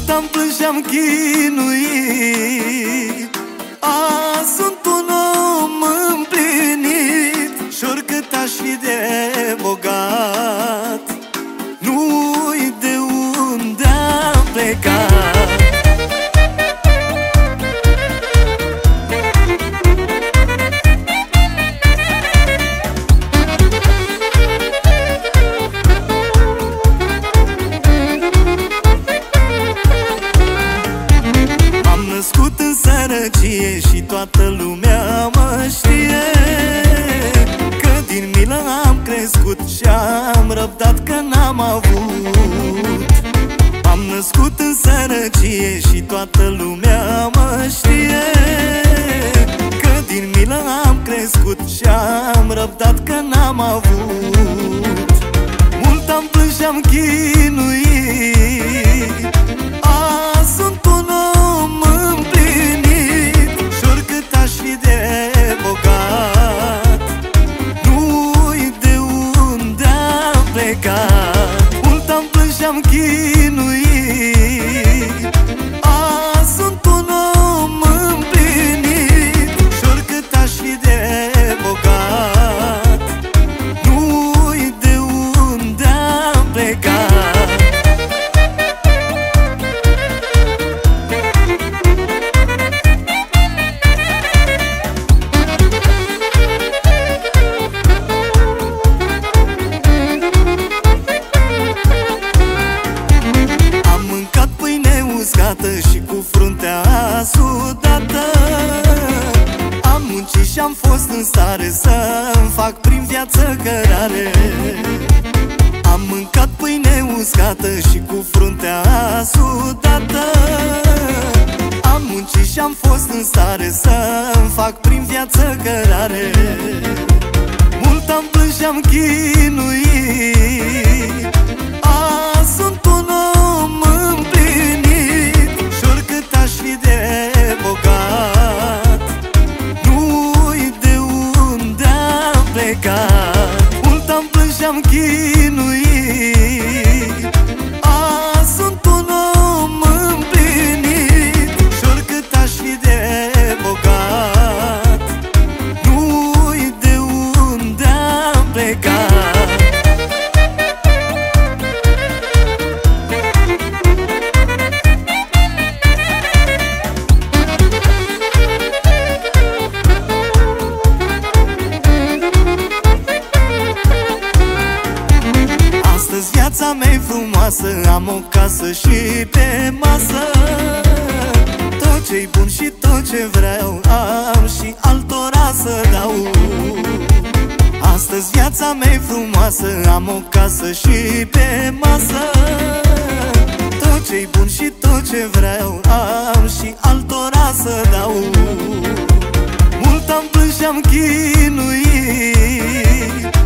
Mult am plâns și-am chinuit. Azi sunt un om împlinit și oricât aș fi de bogat, nu-i de unde am plecat. Născut în sărăcie și toată lumea mă știe, că din milă am crescut și am răbdat că n-am avut. Am născut în sărăcie și toată lumea mă știe, că din milă am crescut și am răbdat că n-am avut. Mult am plâns și-am chinuit. Azi sunt un om împlinit și oricât aș fi de bogat, nu-i de unde am plecat. Mult am plâns și-am chinuit. Azi sunt un om împlinit și oricât aș fi de bogat, nu-i de unde am plecat. Și cu fruntea sudată am muncit și-am fost în stare să-mi fac prin viață cărare. Am mâncat pâine uscată și cu fruntea sudată am muncit și-am fost în stare să-mi fac prin viață cărare. Mult am plâns și-am chinuit. Azi sunt un om împlinit și oricât aș fi de bogat, nu-i de unde am plecat. Mult am plâns și-am chinuit. Azi sunt un om împlinit și oricât aș fi de bogat, nu-i de unde am plecat. Viața mea-i frumoasă, am o casă și pe masă. Tot ce-i bun și tot ce vreau am și altora să dau. Astăzi viața mea-i frumoasă, am o casă și pe masă. Tot ce-i bun și tot ce vreau am și altora să dau. Mult am plâns și-am chinuit.